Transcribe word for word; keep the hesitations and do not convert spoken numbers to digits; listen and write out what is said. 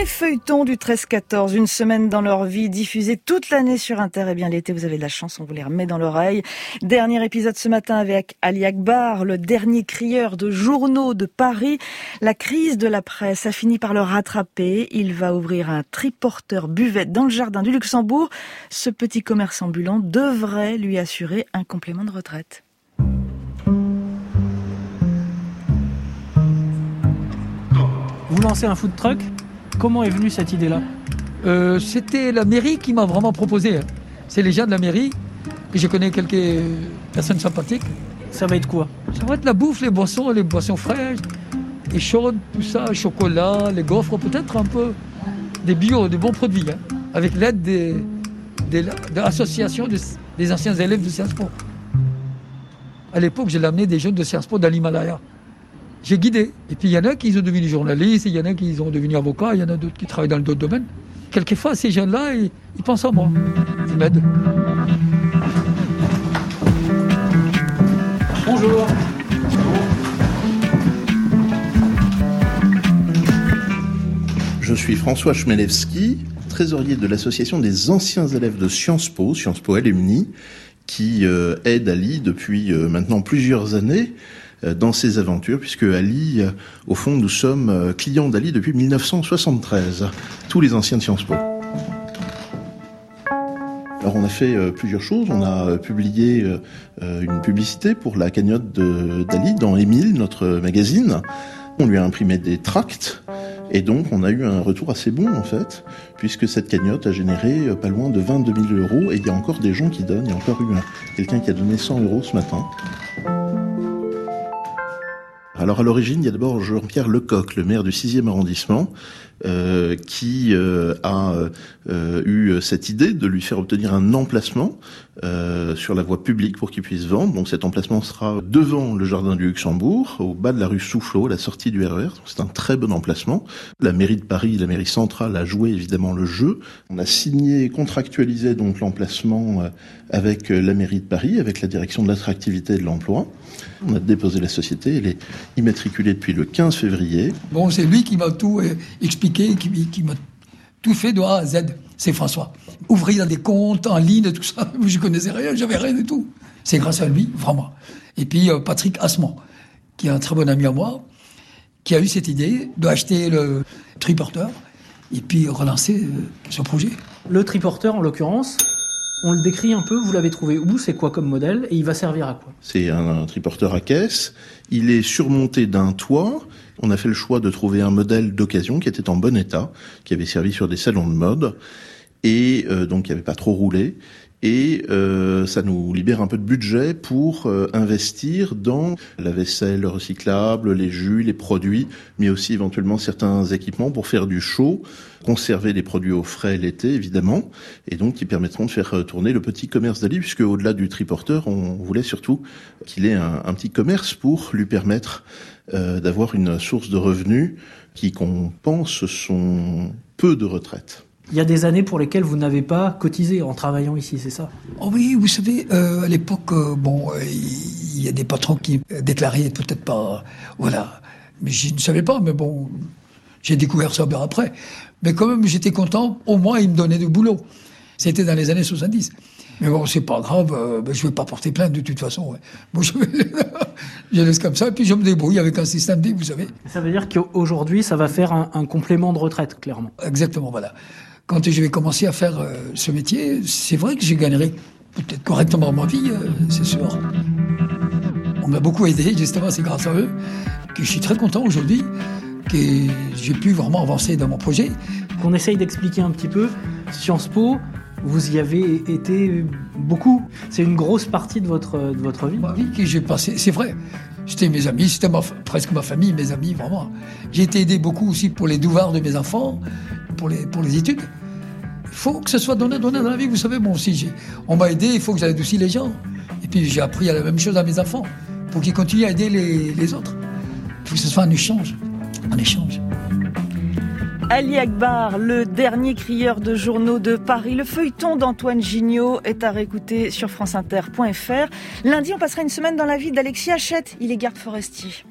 Les feuilletons du treize quatorze, une semaine dans leur vie, diffusée toute l'année sur Inter. Eh bien, l'été, vous avez de la chance, on vous les remet dans l'oreille. Dernier épisode ce matin avec Ali Akbar, le dernier crieur de journaux de Paris. La crise de la presse a fini par le rattraper. Il va ouvrir un triporteur buvette dans le jardin du Luxembourg. Ce petit commerce ambulant devrait lui assurer un complément de retraite. Vous lancez un food truck ? Comment est venue cette idée-là ? euh, C'était la mairie qui m'a vraiment proposé. C'est les gens de la mairie, que je connais quelques personnes sympathiques. Ça va être quoi ? Ça va être la bouffe, les boissons, les boissons fraîches, les chaudes, tout ça, chocolat, les gaufres, peut-être un peu des bio, des bons produits, hein, avec l'aide des, des, de l'association des, des anciens élèves de Sciences Po. À l'époque, j'ai amené des jeunes de Sciences Po dans l'Himalaya. J'ai guidé. Et puis il y en a qui sont devenus journalistes, il y en a qui sont devenus avocats, il y en a d'autres qui travaillent dans d'autres domaines. Quelquefois, ces jeunes-là, ils, ils pensent à moi. Ils m'aident. Bonjour. Je suis François Chmelewski, trésorier de l'association des anciens élèves de Sciences Po, Sciences Po Alumni, qui euh, aide Ali depuis euh, maintenant plusieurs années dans ses aventures, puisque Ali, au fond, nous sommes clients d'Ali depuis dix-neuf cent soixante-treize, tous les anciens de Sciences Po. Alors on a fait euh, plusieurs choses, on a euh, publié euh, une publicité pour la cagnotte de, d'Ali dans Émile, notre magazine. On lui a imprimé des tracts, et donc on a eu un retour assez bon en fait, puisque cette cagnotte a généré euh, pas loin de vingt-deux mille euros, et il y a encore des gens qui donnent, il y a encore eu un, quelqu'un qui a donné cent euros ce matin. Alors à l'origine, il y a d'abord Jean-Pierre Lecoq, le maire du sixième arrondissement, euh, qui euh, a euh, eu cette idée de lui faire obtenir un emplacement euh, sur la voie publique pour qu'il puisse vendre. Donc cet emplacement sera devant le jardin du Luxembourg, au bas de la rue Soufflot, la sortie du R E R. Donc c'est un très bon emplacement. La mairie de Paris, la mairie centrale a joué évidemment le jeu. On a signé et contractualisé donc l'emplacement euh, avec la mairie de Paris, avec la direction de l'attractivité et de l'emploi. On a déposé la société, elle est immatriculée depuis le quinze février. Bon, c'est lui qui m'a tout euh, expliqué, qui, qui m'a tout fait de A à Z. C'est François. Ouvrir des comptes en ligne, tout ça, je connaissais rien, j'avais rien du tout. C'est grâce à lui, vraiment. Et puis euh, Patrick Assman, qui est un très bon ami à moi, qui a eu cette idée d'acheter le triporteur et puis relancer euh, ce projet. Le triporteur, en l'occurrence, on le décrit un peu, vous l'avez trouvé où, c'est quoi comme modèle, et il va servir à quoi ? C'est un, un triporteur à caisse, il est surmonté d'un toit. On a fait le choix de trouver un modèle d'occasion qui était en bon état, qui avait servi sur des salons de mode, et euh, donc qui n'avait pas trop roulé. Et euh, ça nous libère un peu de budget pour euh, investir dans la vaisselle recyclable, les jus, les produits, mais aussi éventuellement certains équipements pour faire du chaud, conserver les produits au frais l'été évidemment, et donc qui permettront de faire tourner le petit commerce d'Ali, puisque au-delà du triporteur, on voulait surtout qu'il ait un, un petit commerce pour lui permettre euh, d'avoir une source de revenus qui compense son peu de retraite. Il y a des années pour lesquelles vous n'avez pas cotisé en travaillant ici, c'est ça ? Oh oui, vous savez, euh, à l'époque, euh, bon, euh, il y a des patrons qui euh, déclaraient peut-être pas, voilà. Mais je ne savais pas, mais bon, j'ai découvert ça bien après. Mais quand même, j'étais content, au moins ils me donnaient du boulot. C'était dans les années soixante-dix. Mais bon, c'est pas grave, euh, ben, je vais pas porter plainte de toute façon. Ouais. Bon, je, je laisse comme ça, et puis je me débrouille avec un système D, vous savez. Ça veut dire qu'aujourd'hui, ça va faire un, un complément de retraite, clairement. Exactement, voilà. Quand je vais commencer à faire euh, ce métier, c'est vrai que je gagnerai peut-être correctement ma vie, euh, c'est sûr. On m'a beaucoup aidé, justement, c'est grâce à eux que je suis très content aujourd'hui, que j'ai pu vraiment avancer dans mon projet. Qu'on essaye d'expliquer un petit peu, Sciences Po, vous y avez été beaucoup. C'est une grosse partie de votre, de votre vie. Ma vie que j'ai passée, c'est vrai. C'était mes amis, c'était ma, presque ma famille, mes amis, vraiment. J'ai été aidé beaucoup aussi pour les devoirs de mes enfants, pour les, pour les études. Il faut que ce soit donné, donné dans la vie. Vous savez, moi aussi, j'ai, on m'a aidé, il faut que j'aide aussi les gens. Et puis j'ai appris à la même chose à mes enfants, pour qu'ils continuent à aider les, les autres. Il faut que ce soit un échange, un échange. Ali Akbar, le dernier crieur de journaux de Paris. Le feuilleton d'Antoine Gignot est à réécouter sur franceinter point f r. Lundi, on passera une semaine dans la vie d'Alexis Hachette. Il est garde forestier.